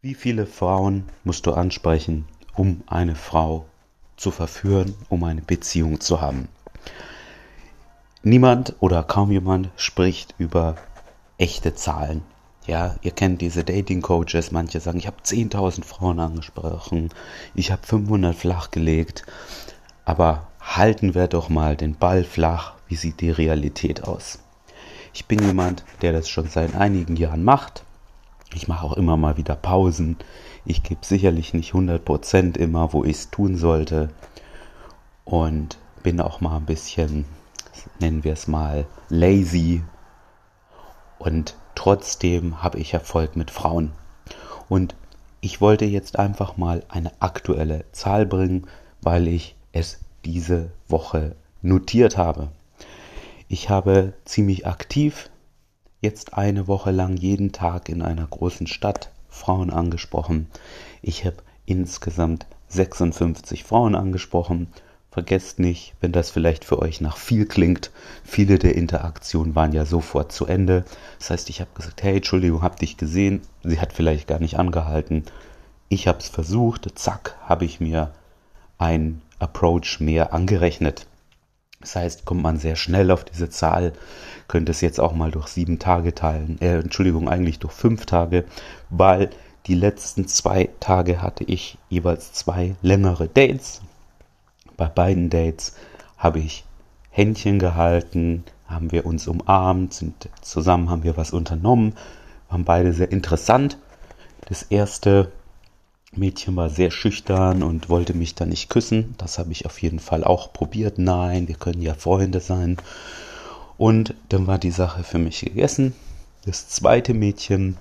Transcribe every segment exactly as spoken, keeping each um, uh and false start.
Wie viele Frauen musst du ansprechen, um eine Frau zu verführen, um eine Beziehung zu haben? Niemand oder kaum jemand spricht über echte Zahlen. Ja, ihr kennt diese Dating-Coaches, manche sagen, ich habe zehntausend Frauen angesprochen, ich habe fünfhundert flachgelegt, aber halten wir doch mal den Ball flach, wie sieht die Realität aus? Ich bin jemand, der das schon seit einigen Jahren macht. Ich mache auch immer mal wieder Pausen. Ich gebe sicherlich nicht hundert Prozent immer, wo ich es tun sollte. Und bin auch mal ein bisschen, nennen wir es mal, lazy. Und trotzdem habe ich Erfolg mit Frauen. Und ich wollte jetzt einfach mal eine aktuelle Zahl bringen, weil ich es diese Woche notiert habe. Ich habe ziemlich aktiv jetzt eine Woche lang jeden Tag in einer großen Stadt Frauen angesprochen. Ich habe insgesamt sechsundfünfzig Frauen angesprochen. Vergesst nicht, wenn das vielleicht für euch nach viel klingt, viele der Interaktionen waren ja sofort zu Ende. Das heißt, ich habe gesagt, hey, Entschuldigung, hab dich gesehen. Sie hat vielleicht gar nicht angehalten. Ich habe es versucht, zack, habe ich mir ein Approach mehr angerechnet. Das heißt, kommt man sehr schnell auf diese Zahl, könnte es jetzt auch mal durch sieben Tage teilen, äh, Entschuldigung, eigentlich durch fünf Tage, weil die letzten zwei Tage hatte ich jeweils zwei längere Dates. Bei beiden Dates habe ich Händchen gehalten, haben wir uns umarmt, sind zusammen, haben wir was unternommen, waren beide sehr interessant. Das erste Mädchen war sehr schüchtern und wollte mich dann nicht küssen. Das habe ich auf jeden Fall auch probiert. Nein, wir können ja Freunde sein. Und dann war die Sache für mich gegessen. Das zweite Mädchen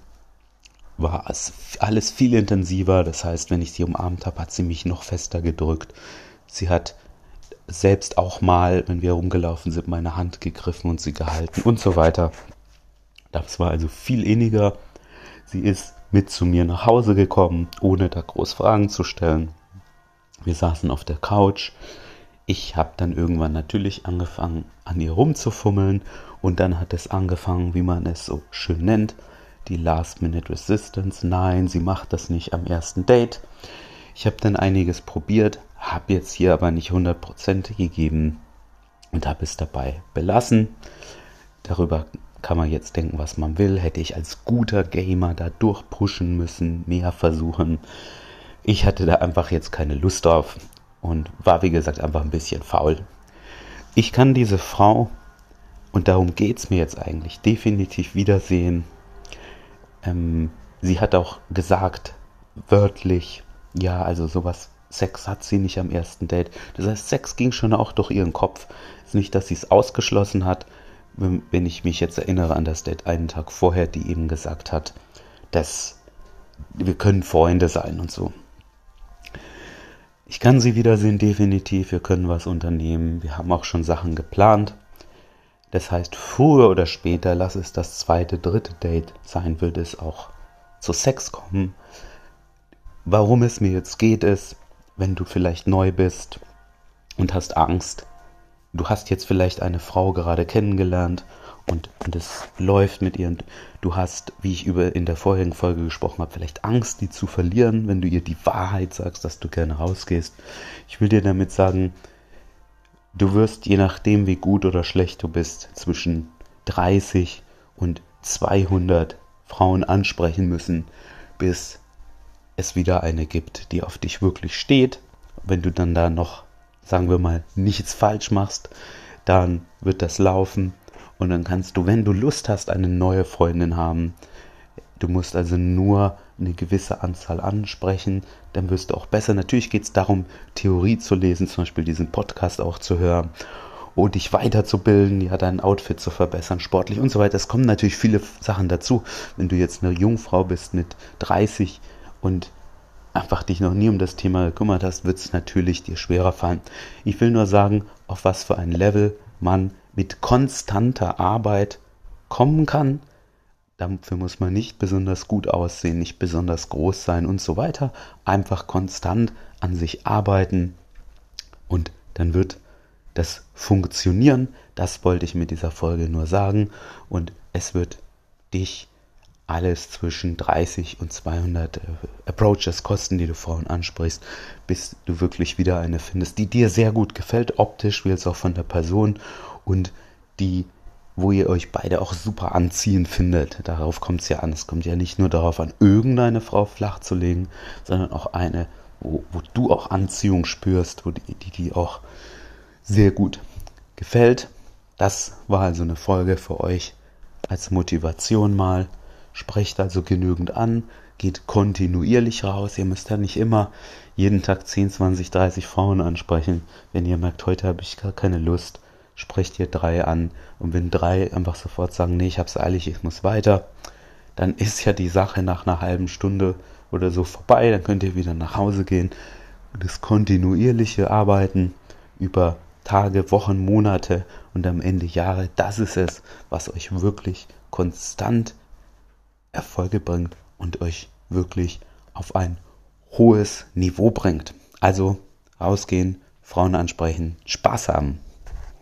war alles viel intensiver. Das heißt, wenn ich sie umarmt habe, hat sie mich noch fester gedrückt. Sie hat selbst auch mal, wenn wir rumgelaufen sind, meine Hand gegriffen und sie gehalten und so weiter. Das war also viel inniger. Sie ist mit zu mir nach Hause gekommen, ohne da groß Fragen zu stellen. Wir saßen auf der Couch. Ich habe dann irgendwann natürlich angefangen, an ihr rumzufummeln und dann hat es angefangen, wie man es so schön nennt, die Last-Minute-Resistance. Nein, sie macht das nicht am ersten Date. Ich habe dann einiges probiert, habe jetzt hier aber nicht hundert Prozent gegeben und habe es dabei belassen. Darüber kann man jetzt denken, was man will. Hätte ich als guter Gamer da durchpushen müssen, mehr versuchen. Ich hatte da einfach jetzt keine Lust drauf und war, wie gesagt, einfach ein bisschen faul. Ich kann diese Frau, und darum geht es mir jetzt eigentlich, definitiv wiedersehen. Ähm, sie hat auch gesagt, wörtlich, ja, also sowas, Sex hat sie nicht am ersten Date. Das heißt, Sex ging schon auch durch ihren Kopf. Es ist nicht, dass sie es ausgeschlossen hat, wenn ich mich jetzt erinnere an das Date einen Tag vorher, die eben gesagt hat, dass wir können Freunde sein und so. Ich kann sie wiedersehen, definitiv. Wir können was unternehmen. Wir haben auch schon Sachen geplant. Das heißt, früher oder später, lass es das zweite, dritte Date sein, wird es auch zu Sex kommen. Warum es mir jetzt geht, ist, wenn du vielleicht neu bist und hast Angst. Du hast jetzt vielleicht eine Frau gerade kennengelernt und, und es läuft mit ihr und du hast, wie ich über in der vorherigen Folge gesprochen habe, vielleicht Angst, die zu verlieren, wenn du ihr die Wahrheit sagst, dass du gerne rausgehst. Ich will dir damit sagen, du wirst, je nachdem wie gut oder schlecht du bist, zwischen dreißig und zweihundert Frauen ansprechen müssen, bis es wieder eine gibt, die auf dich wirklich steht. Wenn du dann da noch, sagen wir mal, nichts falsch machst, dann wird das laufen und dann kannst du, wenn du Lust hast, eine neue Freundin haben. Du musst also nur eine gewisse Anzahl ansprechen, dann wirst du auch besser. Natürlich geht es darum, Theorie zu lesen, zum Beispiel diesen Podcast auch zu hören und dich weiterzubilden, ja, dein Outfit zu verbessern, sportlich und so weiter. Es kommen natürlich viele Sachen dazu. Wenn du jetzt eine Jungfrau bist mit dreißig und einfach dich noch nie um das Thema gekümmert hast, wird es natürlich dir schwerer fallen. Ich will nur sagen, auf was für ein Level man mit konstanter Arbeit kommen kann. Dafür muss man nicht besonders gut aussehen, nicht besonders groß sein und so weiter. Einfach konstant an sich arbeiten und dann wird das funktionieren. Das wollte ich mit dieser Folge nur sagen und es wird dich alles zwischen dreißig und zweihundert äh, Approaches kosten, die du Frauen ansprichst, bis du wirklich wieder eine findest, die dir sehr gut gefällt, optisch wie jetzt auch von der Person und die, wo ihr euch beide auch super anziehend findet. Darauf kommt es ja an. Es kommt ja nicht nur darauf an, irgendeine Frau flach zu legen, sondern auch eine, wo, wo du auch Anziehung spürst, wo die, die, die auch sehr gut gefällt. Das war also eine Folge für euch als Motivation mal. Sprecht also genügend an, geht kontinuierlich raus. Ihr müsst ja nicht immer jeden Tag zehn, zwanzig, dreißig Frauen ansprechen. Wenn ihr merkt, heute habe ich gar keine Lust, sprecht ihr drei an. Und wenn drei einfach sofort sagen, nee, ich hab's eilig, ich muss weiter, dann ist ja die Sache nach einer halben Stunde oder so vorbei. Dann könnt ihr wieder nach Hause gehen. Das kontinuierliche Arbeiten über Tage, Wochen, Monate und am Ende Jahre, das ist es, was euch wirklich konstant Erfolge bringt und euch wirklich auf ein hohes Niveau bringt. Also rausgehen, Frauen ansprechen, Spaß haben.